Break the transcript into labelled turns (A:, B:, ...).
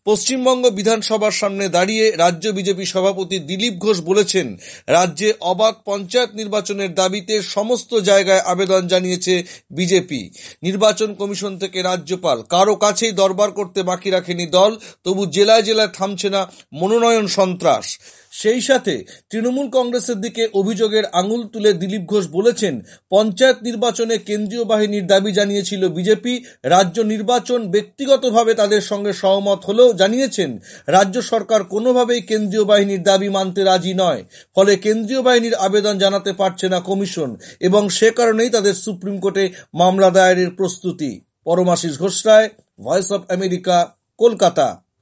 A: পশ্চিমবঙ্গ বিধানসভার সামনে দাঁড়িয়ে রাজ্য বিজেপি সভাপতি দিলীপ ঘোষ বলেছেন, রাজ্যে অবাধ পঞ্চায়েত নির্বাচনের দাবিতে সমস্ত জায়গায় আবেদন জানিয়েছে বিজেপি। নির্বাচন কমিশন থেকে রাজ্যপাল কারো কাছেই দরবার করতে বাকি রাখেনি দল, তবু জেলায় জেলায় থামছে না মনোনয়ন সন্ত্রাস। সেই সাথে তৃণমূল কংগ্রেসের দিকে অভিযোগের আঙুল তুলে দিলীপ ঘোষ বলেছেন, পঞ্চায়েত নির্বাচনে কেন্দ্রীয় বাহিনীর দাবি জানিয়েছিল বিজেপি। রাজ্য নির্বাচন ব্যক্তিগতভাবে তাদের সঙ্গে সহমত হলেও জানিয়েছেন রাজ্য সরকার কোনোভাবেই কেন্দ্রীয় বাহিনীর দাবি মানতে রাজি নয়। ফলে কেন্দ্রীয় বাহিনীর আবেদন জানাতে পারছে না কমিশন এবং সে কারণেই তাদের সুপ্রিম কোর্টে মামলা দায়েরের প্রস্তুতি। Paramashis Ghosh Roy, Voice of America, Kolkata.